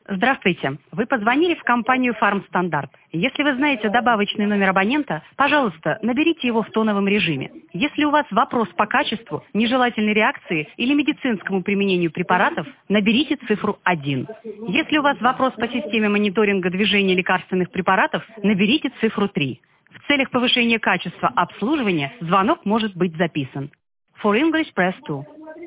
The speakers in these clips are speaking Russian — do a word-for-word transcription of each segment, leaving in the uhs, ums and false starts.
Здравствуйте. Вы позвонили в компанию «Фармстандарт». Если вы знаете добавочный номер абонента, пожалуйста, наберите его в тоновом режиме. Если у вас вопрос по качеству, нежелательной реакции или медицинскому применению препаратов, наберите цифру один. Если у вас вопрос по системе мониторинга движения лекарственных препаратов, наберите цифру три. В целях повышения качества обслуживания звонок может быть записан. For English, press two.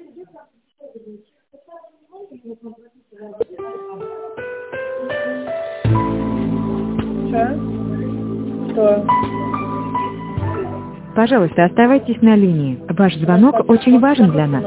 Что? Пожалуйста, оставайтесь на линии. Ваш звонок очень важен для нас.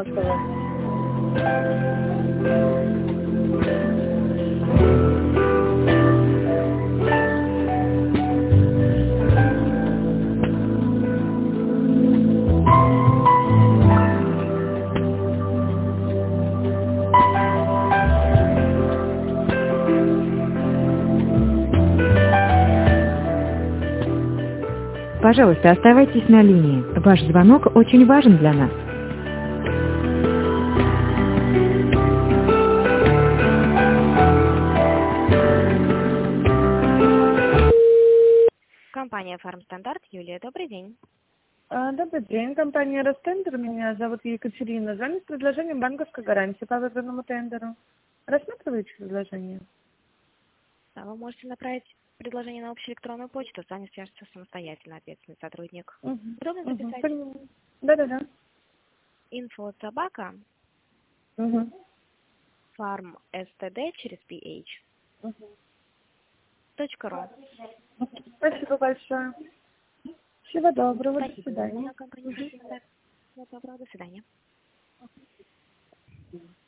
Пожалуйста, оставайтесь на линии. Ваш звонок очень важен для нас. Компания «Фармстандарт». Юлия, добрый день. А, добрый день, компания «Ростендер». Меня зовут Екатерина. Звоню с предложением банковской гарантии по выбранному тендеру. Рассматриваете предложение? Да, вы можете направить предложение на общую электронную почту. С вами свяжется самостоятельно ответственный сотрудник. Угу. Удобно записать? Угу. Да-да-да. Инфо собака. Угу. Фарм СТД через PH. Угу. Точка ру. Спасибо большое. Всего доброго. Спасибо. До свидания. Всего доброго. До свидания.